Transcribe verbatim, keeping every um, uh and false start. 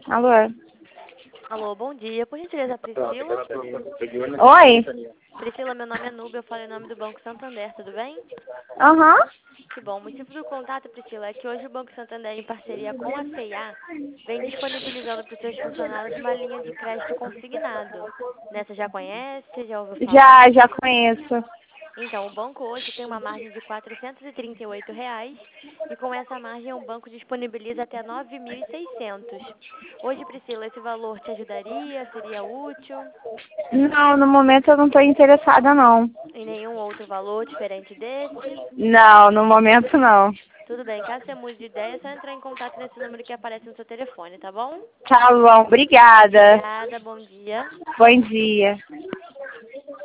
Alô? Alô, bom dia. Por gentileza, Priscila? Oi? Priscila, meu nome é Nubia, eu falo em nome do Banco Santander, tudo bem? Aham. Que bom. O motivo do contato, Priscila, é que hoje o Banco Santander, em parceria com a C e A, vem disponibilizando para os seus funcionários uma linha de crédito consignado. Nessa já conhece? Já ouviu falar? Já, já conheço. Então, o banco hoje tem uma margem de quatrocentos e trinta e oito reais e com essa margem o banco disponibiliza até nove mil e seiscentos. Hoje, Priscila, esse valor te ajudaria? Seria útil? Não, no momento eu não estou interessada, não. Em nenhum outro valor diferente desse? Não, no momento não. Tudo bem, caso você mude de ideia, é só entrar em contato nesse número que aparece no seu telefone, tá bom? Tá bom, obrigada. Obrigada, bom dia. Bom dia.